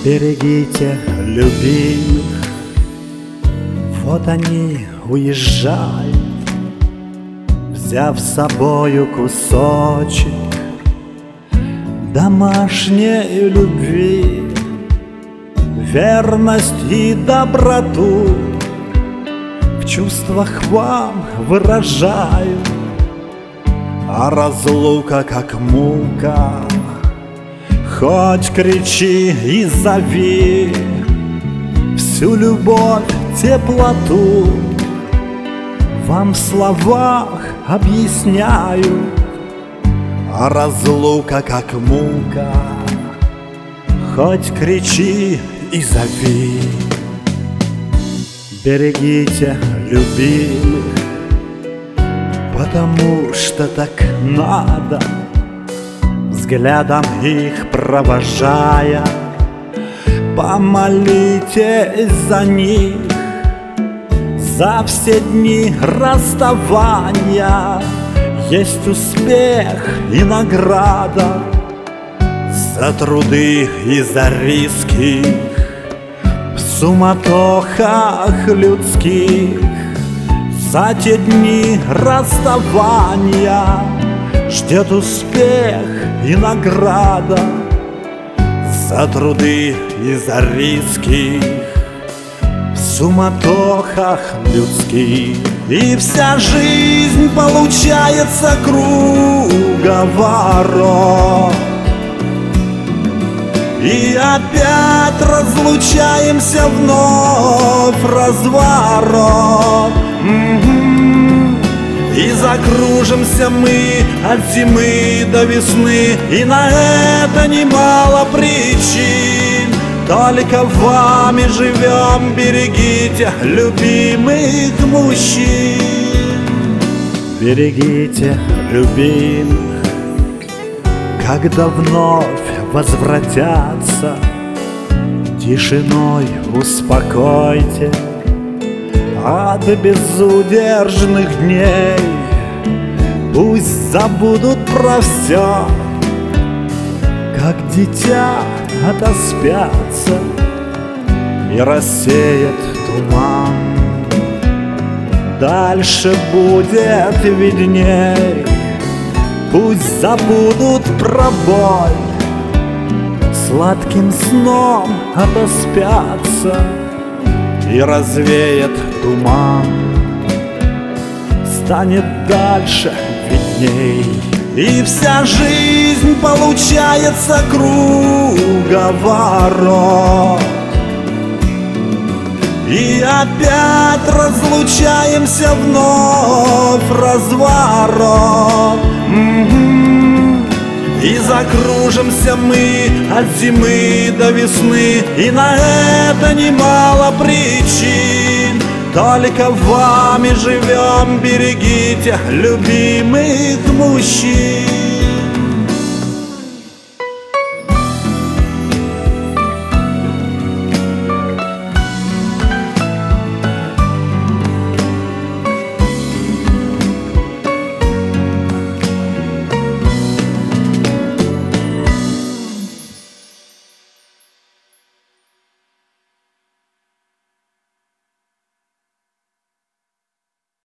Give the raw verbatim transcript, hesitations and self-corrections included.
Берегите любимых, вот они уезжают, взяв с собою кусочек домашней любви, верность и доброту в чувствах вам выражаю, а разлука как мука. Хоть кричи и зови, всю любовь, теплоту вам в словах объясняю, а разлука как мука. Хоть кричи и зови. Берегите любимых, потому что так надо, взглядом их провожая. Помолитесь за них, за все дни расставания. Есть успех и награда за труды и за риски в суматохах людских. За те дни расставания ждет успех и награда за труды и за риски в суматохах людских. И вся жизнь получается круговорот, и опять разлучаемся вновь, разворот. И закружимся мы от зимы до весны, и на это немало причин. Только вами живем, берегите любимых мужчин. Берегите любимых, когда вновь возвратятся, тишиной успокойте от безудержных дней. Пусть забудут про все, как дитя отоспятся, и рассеет туман. Дальше будет видней. Пусть забудут про боль, сладким сном отоспятся, и развеет туман. Станет дальше видней. И вся жизнь получается круговорот, и опять разлучаемся вновь, разворот. И закружимся мы от зимы до весны, и на это немало причин. Только вами живем, берегите любимых мужчин.